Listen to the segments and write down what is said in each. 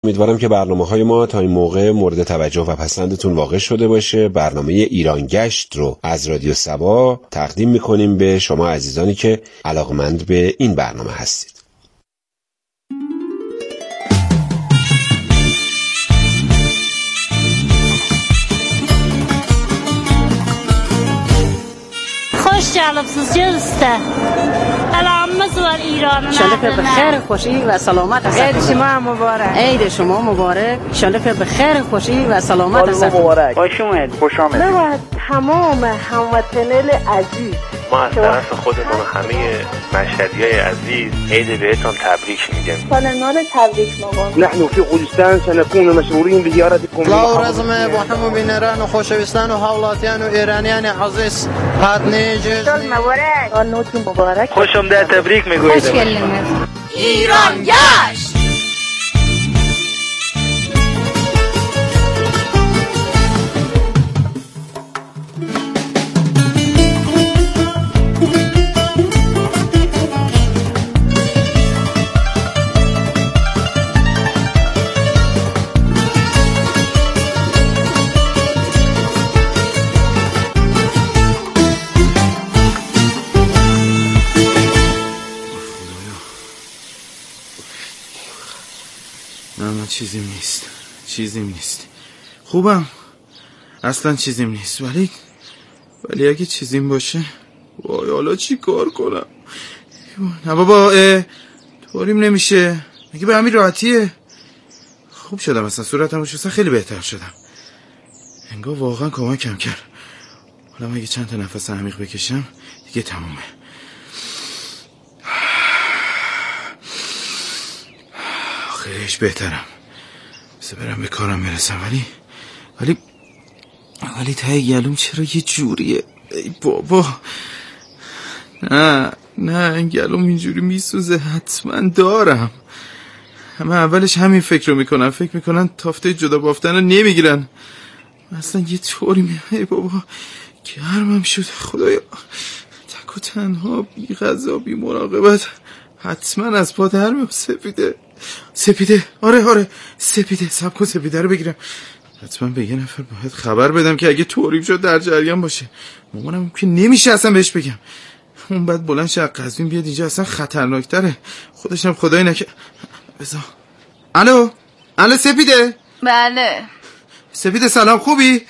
امیدوارم که برنامه‌های ما تا این موقع مورد توجه و پسندتون واقع شده باشه. برنامه ایران گشت رو از رادیو سبا تقدیم می‌کنیم به شما عزیزانی که علاقمند به این برنامه هستید. خوش جلبسوز جلسته علامت و ایران شانده به خیر خوشی و سلامت هست. عید شما مبارک. عید شما مبارک. شانده به خیر خوشی و سلامت هست. مبارک. خوش اومد. خوش آمد. نباید تمام هموطنان عزیز ما از طرف خودمون همه مشهدیای عزیز عید بهتون تبریک میگم. سال نو تبریک میگم. نحن في غلستان سنكون مشغولين بزيارتكم. لا رزمه با همو بینران و خوشوستان و حولاتیان و ایرانیان عزیز هاتنیج سال مبارک. سال نو مبارک. خوش اومده تبریک میگوید. ایران گشت. چیزیم نیست خوبم اصلا چیزیم نیست ولی اگه چیزیم باشه وای حالا چی کار کنم؟ نه بابا طوریم نمیشه مگه به همین راحتیه. خوب شدم اصلا صورتم شستم خیلی بهتر شدم انگار واقعا کمکم کرد. حالا اگه چند تا نفس عمیق بکشم دیگه تمومه. خیلیش بهترم برم به کارم برسم ولی ته گلوم چرا یه جوریه؟ ای بابا نه این گلوم اینجوری میسوزه حتما دارم. همه اولش همین فکر میکنن تافته جدا بافتن رو نمیگیرن. اصلا یه طوری ای بابا گرمم شد خدایا تک و تنها بی غذا بی مراقبت حتما از پا در میام. سپیده آره سپیده سب کن سپیده رو بگیرم. حتما به یه نفر باید خبر بدم که اگه طوریم شد در جریان باشه. مامانم که نمیشه اصلا بهش بگم اون بعد بلند شه قزوین بیاد اینجا اصلا خطرناکتره. خودشم خدای نکه بذار. الو سپیده. بله سپیده سلام خوبی؟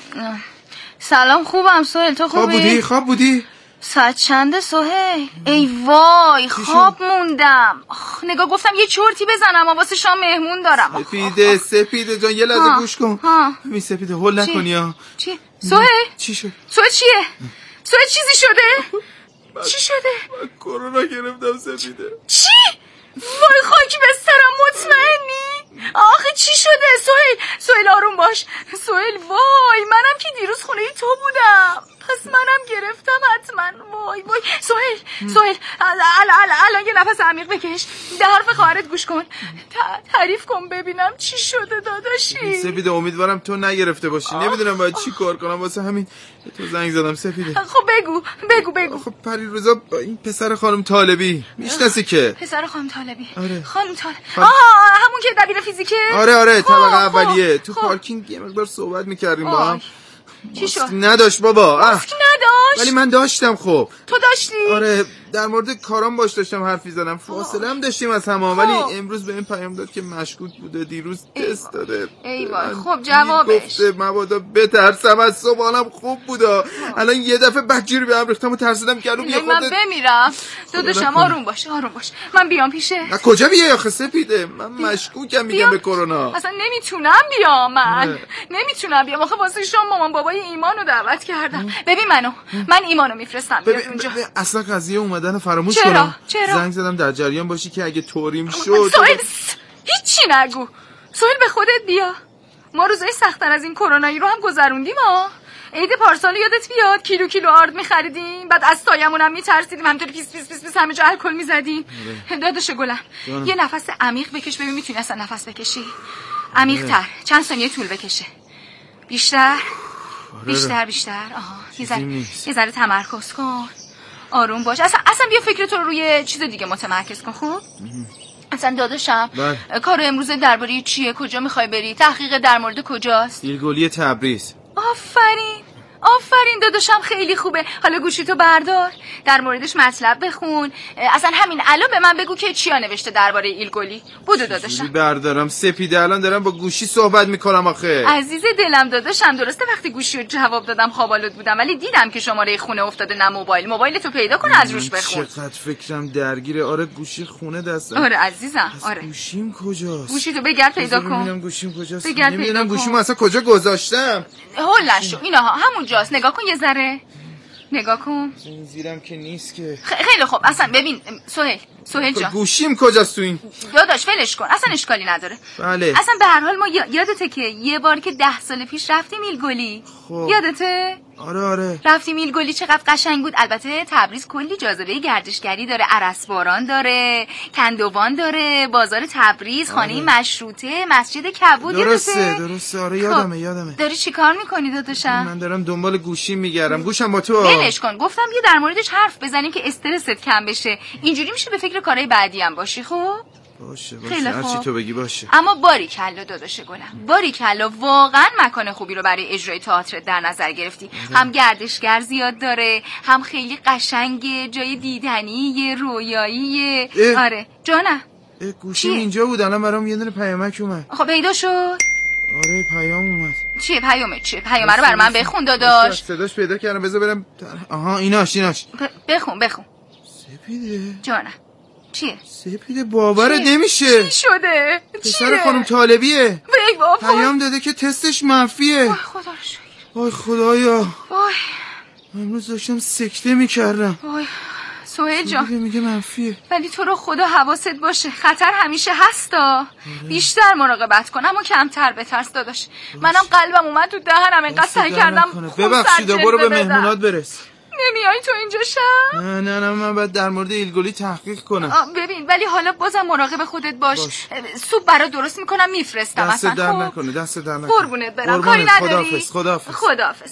سلام خوبم سهیل تو خوبی؟ خواب بودی؟ ساعت چنده سهیل؟ ای وای خواب موندم. نگاه گفتم یه چرتی بزنم واسه شام مهمون دارم. سپیده جان یه لحظه گوش کن. ببین سپیده هول نکنی ها. چی؟ سهیل؟ چی شد؟ سهیل چیه؟ سهیل چیزی شده؟ چی شده؟ من کرونا گرفتم سپیده. چی؟ وای خاکی بسترم مطمئنی؟ آخه چی شده سهیل آروم باش. سهیل وای منم که دیروز خونه تو بودم پس منم گرفتم حتما. وای سهیل الان یه نفس عمیق بکش به حرف خواهرت گوش کن تعریف کن ببینم چی شده داداشی. سپیده امیدوارم تو نگرفته باشی. نمیدونم باید چی کار کنم واسه همین تو زنگ زدم سپیده. خب بگو. خب پریروزا با این پسر خانم طالبی میشناسی که؟ پسر خانم طالبی؟ آره. خانم طالبی همون که دبیر فیزیکه؟ آره طبقه اولیه. تو پارکینگ یه مقدار صحبت میکردیم با هم. چی شد؟ نداشت بابا. نداشت؟ ولی من داشتم. خب تو داشتی؟ آره در مورد کارام باش داشتم حرف می‌زدم. فاصله هم داشتیم از هم ولی امروز به این پیام داد که مشکوک بوده. دیروز تست داده. ای وای خب جوابش گفته مبادا بترسم از صبح حالم خوب بوده. الان یه دفعه بدجوری به هم ریختم و ترسیدم که الان من بمیرم. داداشم آروم باش من بیام پیشه. نه کجا بیای آخه سپیده؟ من مشکوکم میگم به کرونا. اصلا نمیتونم بیام. نمیتونم بیام آخه واسه شام مامان بابای ایمانو دعوت کردم. ببین من ایمانو میفرستم بیاد اونجا. اصلا قضیه اومدن فراموش کنم. چرا؟ زنگ زدم در جریان باشی که اگه طوریم شد. سهیل هیچی نگو. سهیل به خودت بیا. ما روزای سخت‌تر از این کرونایی رو هم گذروندیم ها. عید پارسال یادت بیاد کیلو آرد می‌خریدیم بعد از سایمون هم می‌ترسیدیم همینطوری پیس همه جا الکل می‌زدیم. داداش گلم یه نفس عمیق بکش ببین میتونی اصلا نفس بکشی. عمیق‌تر چند ثانیه طول بکشه. بیشتر. یه ذره تمرکز کن. آروم باش. اصلا بیا فکرتو روی چیز دیگه متمرکز کن. خوب اصلا داداشم کار امروز درباره چیه؟ کجا میخوای بری؟ تحقیق در مورد کجاست؟ ایلگلی تبریز. آفرین داداشم، خیلی خوبه. حالا گوشیتو بردار، در موردش مطلب بخون. اصلا همین الان به من بگو که چیا نوشته درباره ایلگلی. بودو داداشم. بردارم سپیده، الان دارم با گوشی صحبت میکنم آخه. عزیز دلم داداشم، درسته وقتی گوشیو جواب دادم خوابالود بودم، ولی دیدم که شماره خونه افتاده، نه موبایلتو پیدا کن از روش بخون. چقدر فکرم درگیره. آره گوشی خونه دستم. آره عزیزم، آره. گوشیم کجاست؟ گوشیتو بگرد پیدا کن. ببینم گوشیم کجاست. نمیدونم گوشیمو اصلا کجا گذاشتم. هولشو اینها همونجاست. نگاه کن یه ذره. نگاه کن. این زیرم که نیست که. خیلی خوب. اصلا ببین سهیل جان، گوشیم کجاست تو این؟ داداش ولش کن، اصلا اشکالی نداره. بله. اصلا به هر حال ما یادته که یه بار که 10 سال پیش رفتیم ایلگلی؟ خب. یادته؟ آره. رفتیم ایلگلی، چقدر قشنگ بود. البته تبریز کلی جاذبه گردشگری داره، ارسباران داره، کندوان داره، بازار تبریز، خانه مشروطه، مسجد کبود. درسته. آره یادمه. داری چیکار میکنی داداشم؟ من دارم دنبال گوشی میگردم. گوشم با تو. ولش کن، گفتم یه در موردش حرف بزنیم که استرست کم بشه، اینجوری میشه به فکر کارهای بعدی هم باشی. خب باشه هر چی تو بگی باشه. اما باریکلا داداش گلم، باریکلا، واقعا مکان خوبی رو برای اجرای تئاتر در نظر گرفتی. هم گردشگر زیاد داره، هم خیلی قشنگه، جای دیدنی، رویایی. آره جانم. گوشیم اینجا بود، الان برام یه دونه پیامک اومد. خب پیدا شد؟ آره پیام اومد. چیه پیامه رو بر من بخون داداش. صداش پیدا کردم، بذار برم. آها ایناش. بخون. سپیده جانم. چیه؟ سپیده باورت نمیشه. چی شده؟ پسر خانم طالبیه. ای بابا. پیام داده که تستش منفیه. وای خدا رو شکر. وای خدایا. وای امروز داشتم سکته میکردم. وای سهیل جان میگه منفیه، ولی تو رو خدا حواست باشه، خطر همیشه هستا. بیشتر مراقبت کن اما کمتر بترس داداش. منم قلبم اومد تو دهنم، انقدر سعی کردم. ببخشید برو به مهمونات برس. نمیای تو اینجا شب؟ نه من باید در مورد ایلگلی تحقیق کنم. ببین ولی حالا بازم مراقب خودت باش. سوپ برات درست میکنم میفرستم. دست در نکنه. قربونت برم. کاری نداری؟ خداحافظ.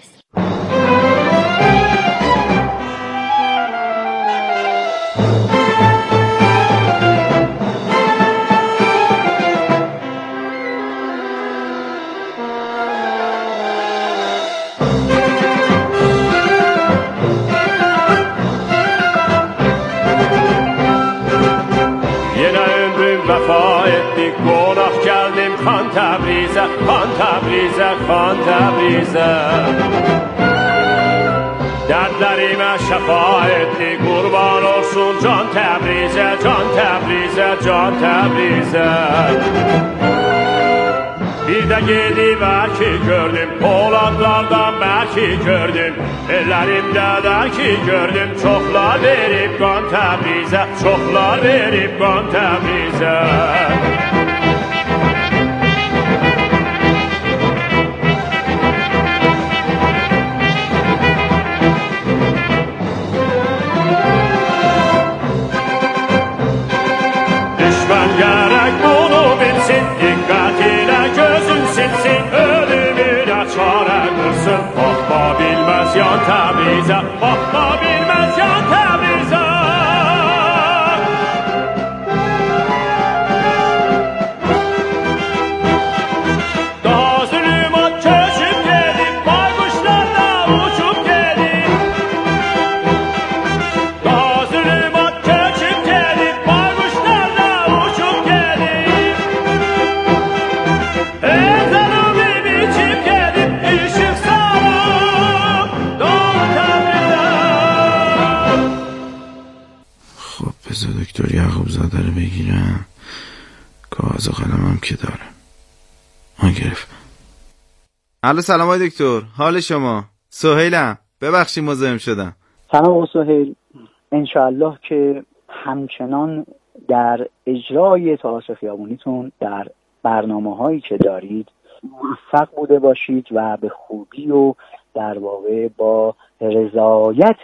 خان تبریزه دردlerime şefa etti kurban olsun can Tebrize can Tebrize bir de gidip belki gördüm Polatlardan belki gördüm ellerimde belki gördüm çoklar verip kan Tebrize çoklar verip kan Tebrize Bakma bilmez yan Tebrize Bakma bilmez yan Tebrize Daha zulümat köçüp gelip Baykuşlarla uçup gelip Daha zulümat köçüp gelip Baykuşlarla uçup gelip Ezanımı biçip gelip ışık بذار دکتر یعقوب زاده رو بگیرم. کاغذ و قلمم که دارم. گرفت. الو سلام های دکتر، حال شما؟ سهیلم، ببخشید مزاحم شدم. سلام سهیل، انشاءالله که همچنان در اجرای تئاتر خیابونیتون در برنامه هایی که دارید موفق بوده باشید و به خوبی و در واقع با رضایت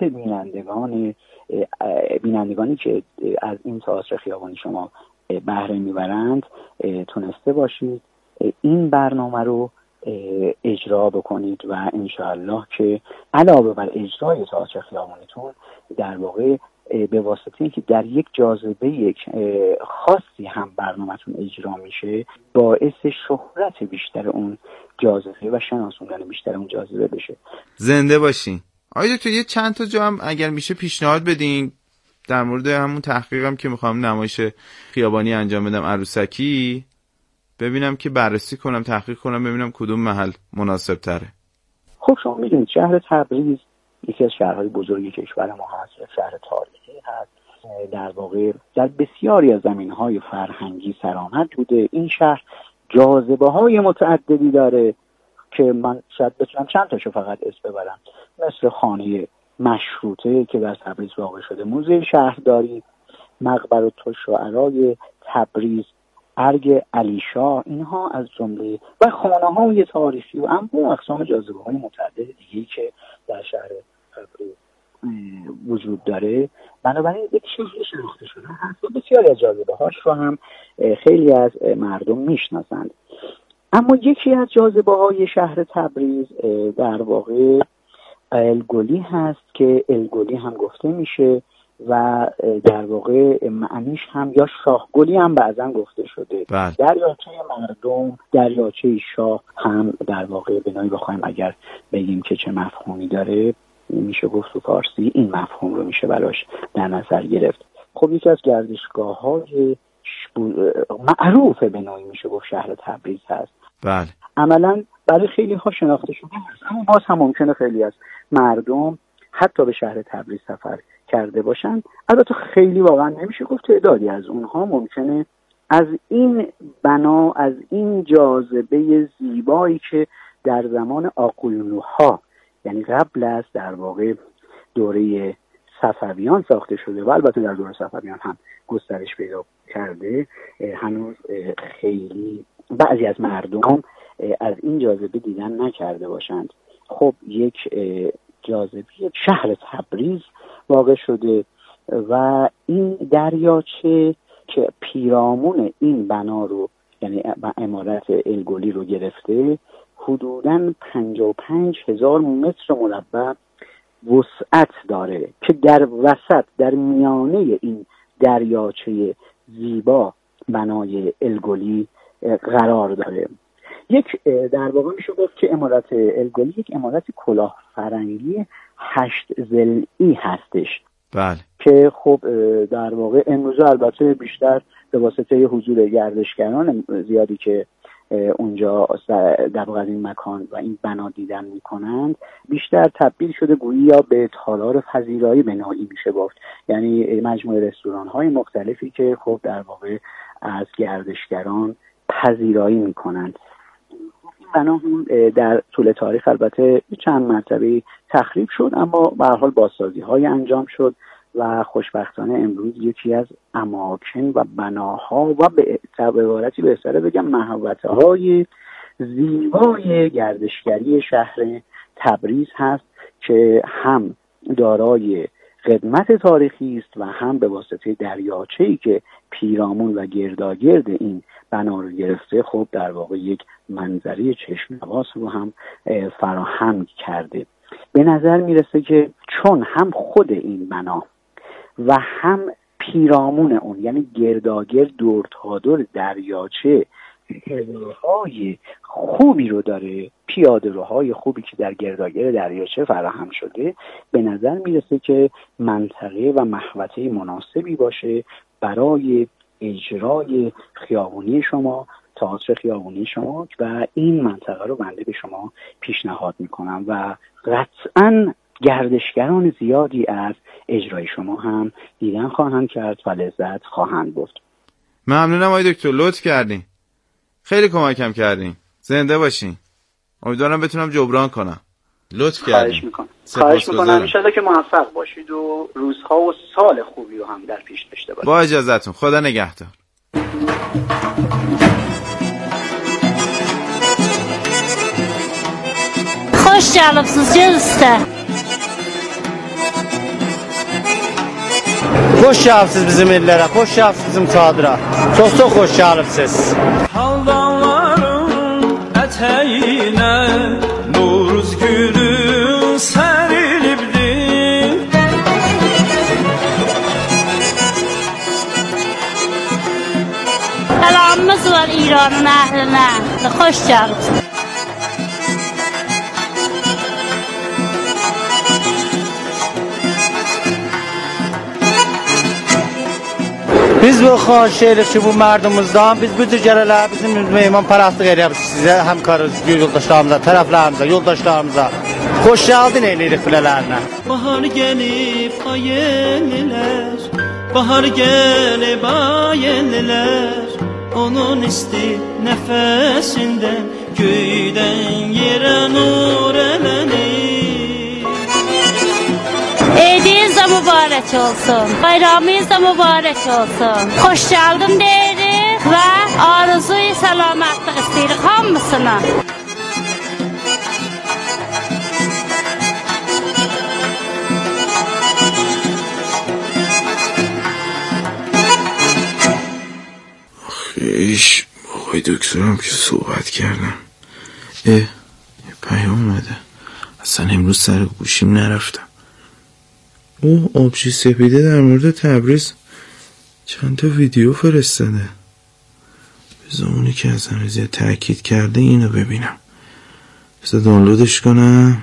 بینندگانی که از این تئاتر خیابانی شما بهره میبرند تونسته باشید این برنامه رو اجرا بکنید و انشاءالله که علاوه بر اجرای تئاتر خیابانیتون در واقع به واسطه اینکه در یک جاذبه خاصی هم برنامه‌تون اجرا میشه باعث شهرت بیشتر اون جاذبه و شناسوندن بیشتر اون جاذبه بشه. زنده باشین. آیا تو یه چند تا جا هم اگر میشه پیشنهاد بدین در مورد همون تحقیقم که میخوام نمایش خیابانی انجام بدم عروسکی، ببینم که بررسی کنم، تحقیق کنم، ببینم کدوم محل مناسب تره. خب شما میدونید شهر تبریز یکی از شهرهای بزرگ کشور ما هست، شهر تاریخی هست، در واقع در بسیاری از زمینهای فرهنگی سرآمد بوده. این شهر جاذبه‌های متعددی داره که من شاید بتونم چند تاشو فقط اسم ببرم، مثل خانه مشروطه که در تبریز واقع شده، موزه شهرداری، مقبره الشعرای تبریز، ارگ علی شاه، اینها از جمله و خانه‌های تاریخی و انواع اقسام جاذبه‌های متعدد دیگه‌ای که در شهر تبریز وجود داره. بنابراین یک شهر شناخته شده هست و بسیاری از جاذبه‌هاش رو هم خیلی از مردم میشناسند. اما یکی از جاذبه‌های شهر تبریز در واقع الگلی هست که الگلی هم گفته میشه و در واقع معنیش هم یا شاهگلی هم بعضا گفته شده. دریاچه مردم، دریاچه شاه هم در واقع بنایی بخوایم اگر بگیم که چه مفهومی داره، میشه گفت تو فارسی این مفهوم رو میشه براش در نظر گرفت. خب یکی از گردشگاه‌های معروف به نوعی میشه گفت شهر تبریز هست. بله. عملاً برای خیلی ها شناخته شده هست، اما باز هم ممکنه خیلی از مردم حتی به شهر تبریز سفر کرده باشن. البته خیلی واقعا نمیشه گفت، تعدادی از اونها ممکنه از این بنا، از این جاذبه زیبایی که در زمان آقایونوها، یعنی قبل از در واقع دوره صفویان ساخته شده و البته در دوره صفویان هم گسترش پیدا کرده، هنوز خیلی بعضی از مردم از این جاذبه دیدن نکرده باشند. خب یک جاذبه شهر تبریز واقع شده و این دریاچه که پیرامون این بنا رو، یعنی عمارت الگلی رو گرفته، حدوداً 55,000 متر مربع وسعت داره که در وسط، در میانه این دریاچه زیبا بنای الگلی قرار داره. یک در واقع میشه گفت که عمارت الگلی یک عمارت کلاه فرنگی 8 ضلعی هستش. بله. که خب در واقع امروز البته بیشتر به واسطه حضور گردشگران زیادی که اونجا در واقع این مکان و این بنا دیدن میکنند، بیشتر تبدیل شده گویی یا به تالار پذیرایی به نوعی میشه گفت، یعنی مجموعه رستوران های مختلفی که خب در واقع از گردشگران پذیرایی میکنند. این بنا هم در طول تاریخ البته چند مرتبه تخریب شد، اما به هر حال بازسازی های انجام شد و خوشبختانه امروز یکی از اماکن و بناها و به عبارتی بهتره بگم محوطه های زیبای گردشگری شهر تبریز هست که هم دارای قدمت تاریخی است و هم به واسطه دریاچه‌ای که پیرامون و گرداگرد این بنا رو گرفته، خب در واقع یک منظره چشم‌نواز رو هم فراهم کرده. به نظر میرسه که چون هم خود این بنا و هم پیرامون اون، یعنی گرداگرد دور تا دور دریاچه راه‌های خوبی رو داره، پیاده روهای خوبی که در گرداگرد دریاچه فراهم شده، به نظر میرسه که منطقه و محوطه مناسبی باشه برای اجرای خیابونی شما، تئاتر خیابونی شما، و این منطقه رو بنده به شما پیشنهاد میکنم و قطعاً گردشگران زیادی از اجرای شما هم دیدن خواهند کرد و لذت خواهند برد. ممنونم آقای دکتر، لطف کردین، خیلی کمکم کردین. زنده باشین. امیدوارم بتونم جبران کنم. لطف کردین. خواهش میکنم. ان شاءالله که موفق باشید و روزها و سال خوبی رو هم در پیش داشته باشید. با اجازهتون، خدا نگهدار. Hoş geldiniz Ceziste. Xoş gəlibsiz bizim illərə, xoş gəlibsiz bizim çadıra. Çox xoş gəlibsiz. Haldanların ətəyinə Novruz gülü sərilibdi. نه خوش جلب. Biz bu xahişlə ki, bu mərdumuzdan biz bu cürgələrlə bizim mehman parastlıq edirik sizə, həmkarız, yoldaşlarımıza, tərəflərimizə, yoldaşlarımıza. Xoş gəldin eləyirik bilələrinə. Bahar gəlib ayellər, bahar gəlib ayellər, onun isti nəfəsindən göydən yerə nur elənir. Eydiniz de mübarek olsun. Bayramınız da mübarek olsun. Hoş geldin deyirik ve arzuyu selametlik isteyirik hamısına. آخیش آقای دکترم که صحبت کردم پیام اومده. اصلا امروز سر گوشیم نرفتم. او آبجی سپیده در مورد تبریز چند تا ویدیو فرستاده. بذار اونی که از همه زیاد تأکید کرده اینو ببینم. بذار دانلودش کنم.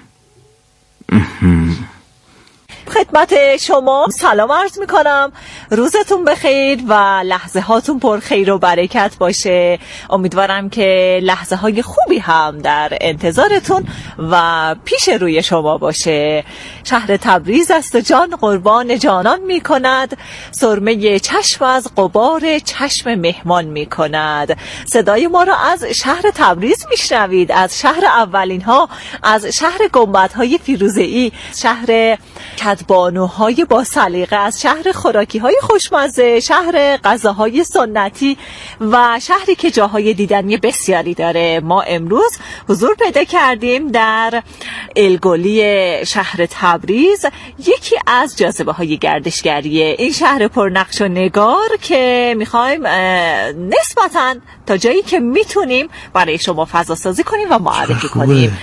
خدمت شما سلام عرض میکنم. روزتون بخیر و لحظه هاتون پر خیر و برکت باشه. امیدوارم که لحظه های خوبی هم در انتظارتون و پیش روی شما باشه. شهر تبریز است و جان قربان جانان میکند، سرمه چشم از غبار چشم مهمان میکند. صدای ما را از شهر تبریز میشنوید، از شهر اولین ها، از شهر گنبدهای فیروزه‌ای، شهر کدبانوهای با سلیقه، از شهر خوراکی‌های خوشمزه، شهر غذاهای سنتی و شهری که جاهای دیدنی بسیاری داره. ما امروز حضور پیدا کردیم در الگلی شهر تبریز، یکی از جاذبه‌های گردشگری این شهر پرنقش و نگار که می‌خوایم نسبتاً تا جایی که میتونیم برای شما فضا سازی کنیم و معرفی کنیم.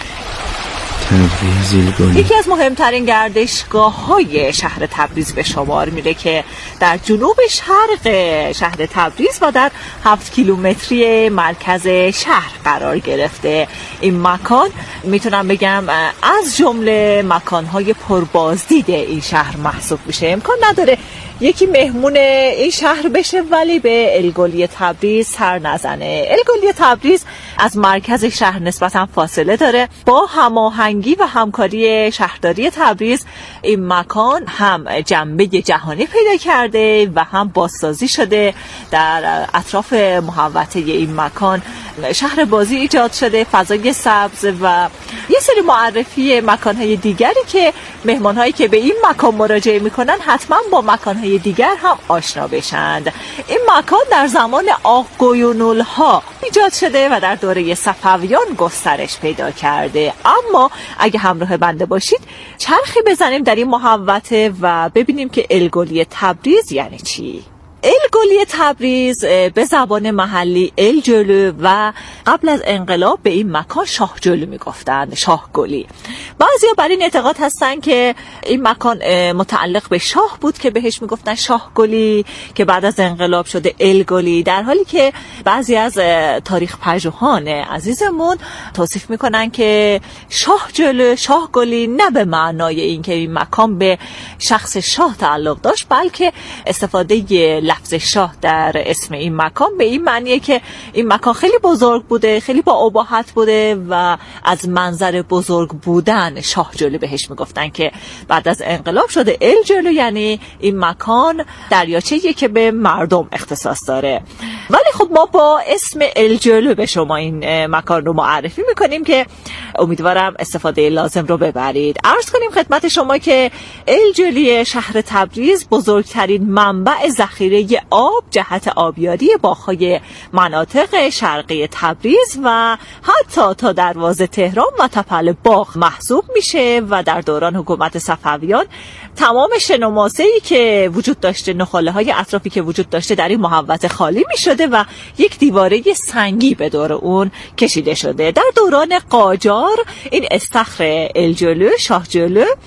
یکی از مهمترین گردشگاه‌های شهر تبریز به شمار میره که در جنوب شرق شهر تبریز و در 7 کیلومتری مرکز شهر قرار گرفته. این مکان میتونم بگم از جمله مکان‌های پربازدید این شهر محسوب میشه. امکان نداره یکی مهمون این شهر بشه ولی به الگلی تبریز سر نزنه. الگلی تبریز از مرکز شهر نسبتاً فاصله داره. با هماهنگی و همکاری شهرداری تبریز این مکان هم جنبه جهانی پیدا کرده و هم بازسازی شده. در اطراف محوطه این مکان شهر بازی ایجاد شده، فضای سبز و یه سری معرفی مکان‌های دیگری که مهمان‌هایی که به این مکان مراجعه می‌کنن حتما با مکان‌های دیگر هم آشنا بشند. این مکان در زمان آقایون‌الها ایجاد شده و در دوره صفویان گسترش پیدا کرده. اما اگه همراه بنده باشید چرخی بزنیم در این محوطه و ببینیم که الگلی تبریز یعنی چی. الگلی تبریز به زبان محلی الجلو و قبل از انقلاب به این مکان شاه جلو میگفتند، شاه گلی. بعضیا بر این اعتقاد هستن که این مکان متعلق به شاه بود که بهش میگفتن شاه گلی که بعد از انقلاب شده الگلی، در حالی که بعضی از تاریخ پژوهان عزیزمون توصیف میکنن که شاه جلو، شاه گلی نه به معنای این که این مکان به شخص شاه تعلق داشت، بلکه استفاده لفظ شاه در اسم این مکان به این معنیه که این مکان خیلی بزرگ بوده، خیلی با اباحت بوده و از منظر بزرگ بودن شاه جلو بهش میگفتن که بعد از انقلاب شده الجلو، یعنی این مکان دریاچه‌ایه که به مردم اختصاص داره. ولی خب ما با اسم الجلو به شما این مکان رو معرفی میکنیم که امیدوارم استفاده لازم رو ببرید. عرض کنیم خدمت شما که الجلی شهر تبریز بزرگترین منبع ذخیره آب جهت آبیاری باغ‌های مناطق شرقی تبریز و حتی تا دروازه تهران و تپل باغ محسوب میشه و در دوران حکومت صفویان تمام شنوماسه‌ای که وجود داشته، نخاله‌های اطرافی که وجود داشته در این محوطه خالی می‌شده و یک دیواره سنگی به دور اون کشیده شده. در دوران قاجار این استخر الجلو، شاه جلو،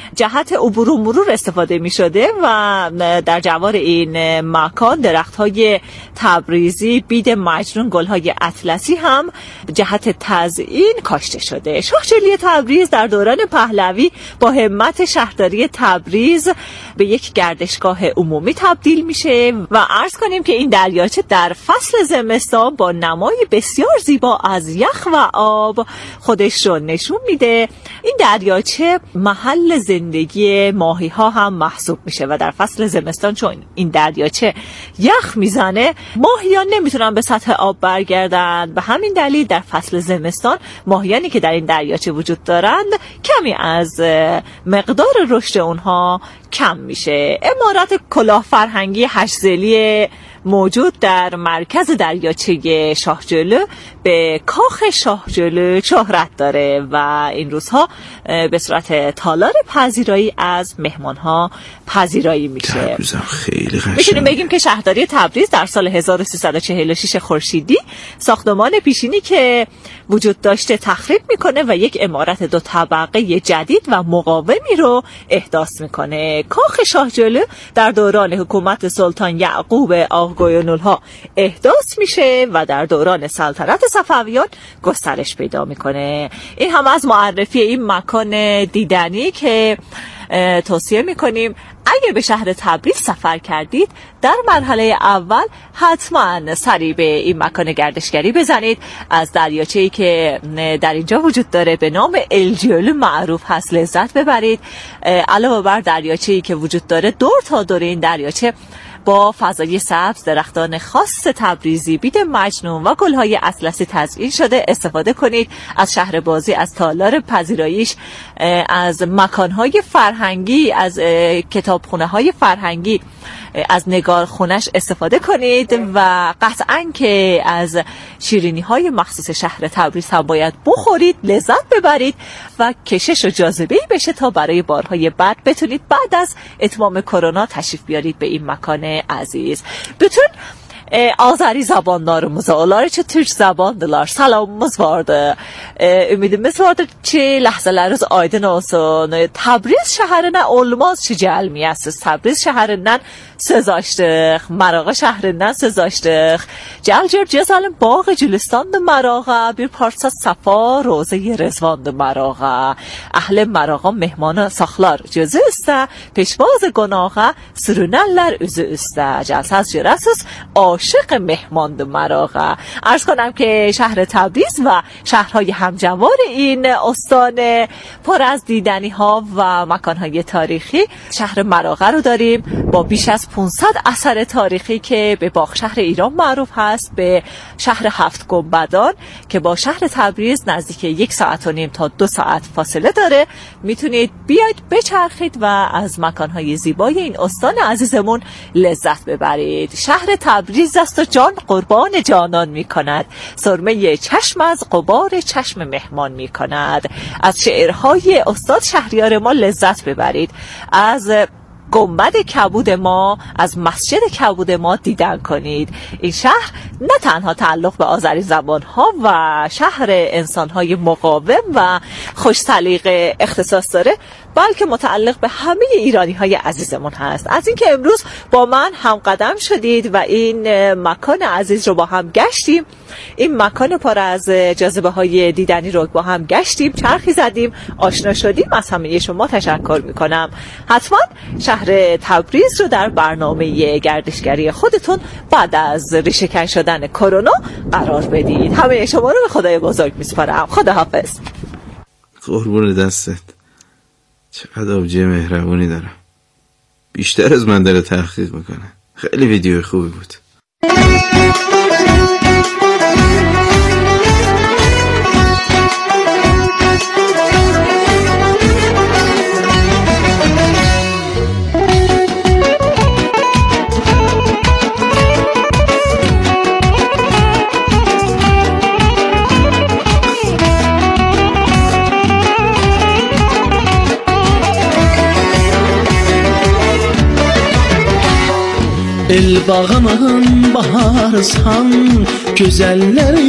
جهت عبور و مرور استفاده می شده و در جوار این مکان درخت‌های تبریزی، بید مجنون، گل‌های اطلسی هم جهت تزیین کاشته شده. شاهچلی تبریز در دوران پهلوی با همت شهرداری تبریز به یک گردشگاه عمومی تبدیل میشه و عرض کنیم که این دریاچه در فصل زمستان با نمای بسیار زیبا از یخ و آب خودش رو نشون میده. این دریاچه محل زندگی ماهی ها هم محسوب میشه و در فصل زمستان چون این دریاچه یخ میزنه ماهیان نمیتونن به سطح آب برگردن. به همین دلیل در فصل زمستان ماهیانی که در این دریاچه وجود دارند کمی از مقدار رشد اونها کم میشه. عمارت کلاه فرهنگی 8 ضلعی موجود در مرکز دریاچه شاهجلو به کاخ شاهجلو شهرت داره و این روزها به صورت تالار پذیرایی از مهمانها پذیرایی میشه. تبریز خیلی قشنگه. میتونیم بگیم که شهرداری تبریز در سال 1346 خورشیدی ساختمان پیشینی که وجود داشته تخریب میکنه و یک عمارت 2 طبقه جدید و مقاومی رو احداث میکنه. کاخ شاهجلو در دوران حکومت سلطان یعقوب آقایون‌الها احداث میشه و در دوران سلطنت صفویان گسترش پیدا میکنه. این هم از معرفی این مکان دیدنی که توصیه میکنیم اگه به شهر تبریز سفر کردید در مرحله اول حتما سری به این مکان گردشگری بزنید. از دریاچه‌ای که در اینجا وجود داره به نام الجیولو معروف هست لذت ببرید. علاوه بر دریاچه‌ای که وجود داره دور تا دور این دریاچه با فضای سبز، درختان خاص تبریزی، بید مجنون و گل‌های اطلسی تزیین شده استفاده کنید. از شهر بازی، از تالار پذیراییش، از مکان‌های فرهنگی، از کتابخونه‌های فرهنگی، از نگارخونش استفاده کنید و قطعاً که از شیرینی‌های مخصوص شهر تبریز هم باید بخورید، لذت ببرید و کشش و جاذبه‌ای بشه تا برای بارهای بعد بتونید بعد از اتمام کرونا تشریف بیارید به این mekane aziz. Bütün Azeri zamanlarımıza, onlar için Türk zamandılar. Salamımız vardı. Ümidimiz vardır ki ləhzələriniz aydın olsun. Təbriz şəhərinə olmaz ki gəlməyəsiz. Təbriz şəhərindən söz açdıq. Marağa şəhərindən söz açdıq. Gəl gör gözəlim bağı Gülüstandır Marağa. Bir parça Safa Rozə Rezvandır Marağa. Əhli Marağa mehmanı saxlar gözü üstə. Peşvaz qonağa sürünərlər üzü üstə. Gəlsəz görəsiz عاشق مهماند مراغه. عرض کنم که شهر تبریز و شهرهای همجوار این استان پر از دیدنی ها و مکان های تاریخی شهر مراغه رو داریم با بیش از 500 اثر تاریخی که به باغ شهر ایران معروف هست، به شهر 7 گنبدان که با شهر تبریز نزدیک 1.5 ساعت تا 2 ساعت فاصله داره. میتونید بیاید بچرخید و از مکان های زیبای این استان عزیزمون لذت ببرید. شهر تبریز است و جان قربان جانان می کند، سرمه چشم از غبار چشم مهمان می کند. از شعرهای استاد شهریار ما لذت ببرید، از گنبد کبود ما، از مسجد کبود ما دیدن کنید. این شهر نه تنها تعلق به آذری زبانها و شهر انسانهای مقاوم و خوش سلیقه اختصاص داره، بلکه متعلق به همه ایرانی های عزیزمون هست. از اینکه امروز با من هم قدم شدید و این مکان عزیز رو با هم گشتیم، این مکان پر از جاذبه های دیدنی رو با هم گشتیم، چرخی زدیم، آشنا شدیم، از همه شما تشکر میکنم. حتما شهر تبریز رو در برنامه گردشگری خودتون بعد از ریشه‌کن شدن کرونا قرار بدید. همه شما رو به خدای بزرگ میسپارم. خداحافظ. قربون دستت. چقدر آبجی مهربونی دارم. بیشتر از من داره تحقیق میکنه. خیلی ویدیو خوبی بود. El bağımın baharsan,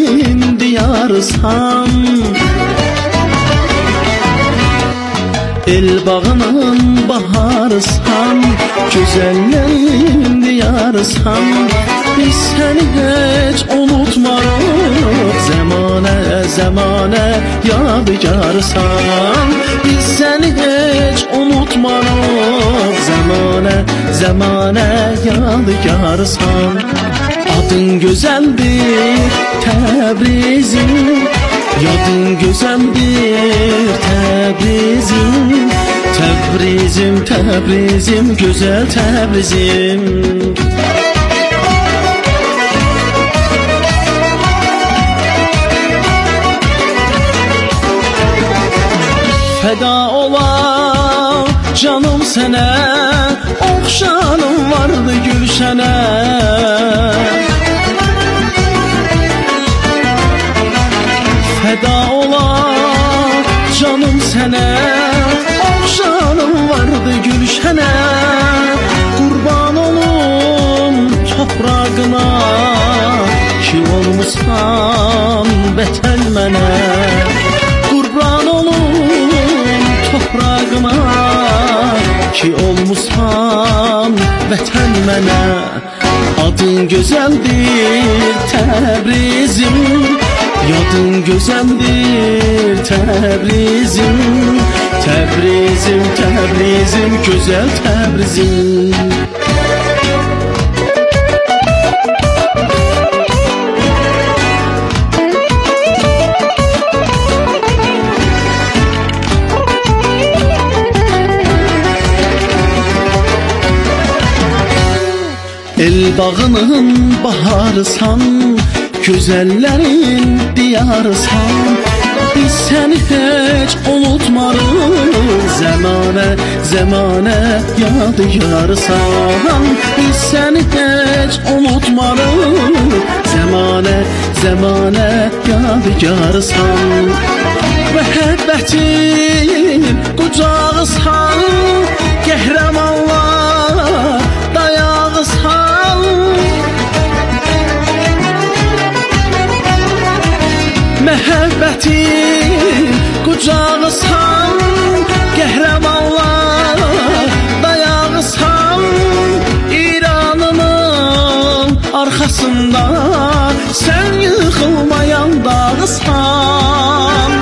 güzellerin diyarsan. El bağının baharısan, güzellerin diyarısan. Biz seni hiç unutmarıq, zamane zamane yadigarısan. Biz seni hiç unutmarıq, zamane zamane yadigarısan. Adın gözəldir Təbrizim, yadın gözəldir Təbrizim. Təbrizim, Təbrizim, gözəl Təbrizim. Fəda ola canım sənə, oxşanım vardı gülşənə. Fəda ola canım sənə, oxşanım vardı gülşənə. Qurban olum toprağına, ki olmuşsan vətən mənə. Qurban olum toprağına, ki olmuşsan vətən mənə. Adın gözəldir Təbrizim, yadın gözəldir Təbrizim. Təbrizim, Təbrizim, gözəl Təbrizim. El bağının baharısan, güzellerin diyarısan. Biz seni hiç unutmarıq, zamane zamane yadigarısan. Biz seni hiç unutmarıq, zamane zamane yadigarısan. Məhəbbətin qucağısan, qəhrəmanlar dayağısan. Məhəbbətin qucağısan, qəhrəmanlar dayağısan. İranının arxasında sən yıxılmayan dağısan.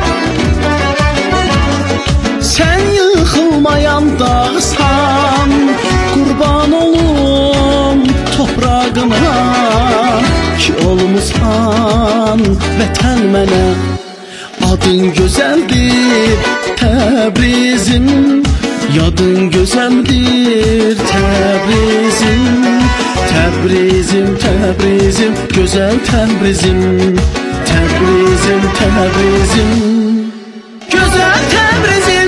Sən yıxılmayan dağısan. Qurban olum toprağına, ki olmuşsan vətən mənə. Adın gözəldir Təbrizim, yadın gözəldir Təbrizim. Təbrizim, Təbrizim, gözəl Təbrizim. Təbrizim, Təbrizim, gözəl Təbrizim.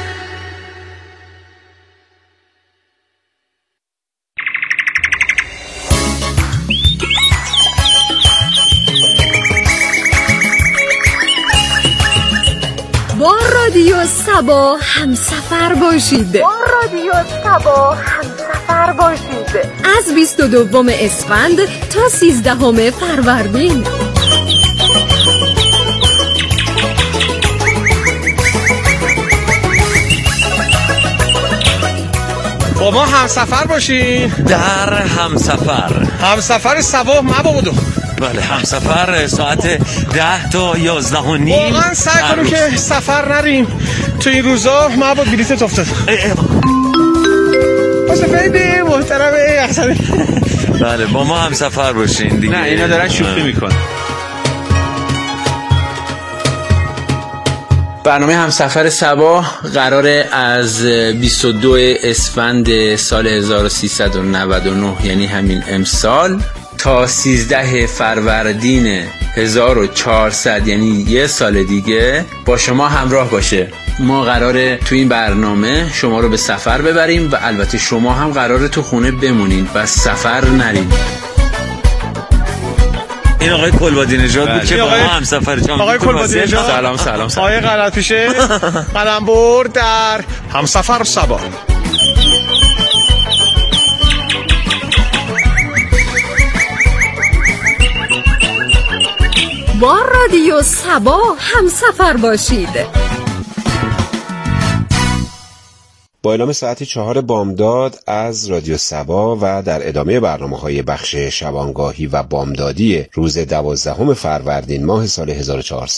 با رادیو سبا همسفر باشید. با رادیو سبا همسفر باشید. از 22 اسفند تا 13 فروردین. با ما همسفر باشین. در همسفر سبا مبادو. بله، همسفر ساعت 10 تا 11:30. واقعا سعی کنیم که سفر نریم تو این روزا. مباد بلیتت افتاد. خیلی محترمه احسن. بله، با ما همسفر باشین دیگه. نه اینا دارن شوخی میکنن. برنامه همسفر سبا قراره از 22 اسفند سال 1399 یعنی همین امسال تا 13 فروردین 1400 یعنی یه سال دیگه با شما همراه باشه. ما قراره تو این برنامه شما رو به سفر ببریم و البته شما هم قراره تو خونه بمونین و سفر نرین. این آقای کلبادی نژاد بود که با ما همسفر جان. آقای کلبادی نژاد. سلام. آقای قلعت‌پیشه قلمبر در همسفر سبا. با رادیو سبا همسفر باشید. با اعلام ساعت 4 بامداد از رادیو سبا و در ادامه برنامه‌های بخش شبانگاهی و بامدادی روز 12 فروردین ماه سال 1400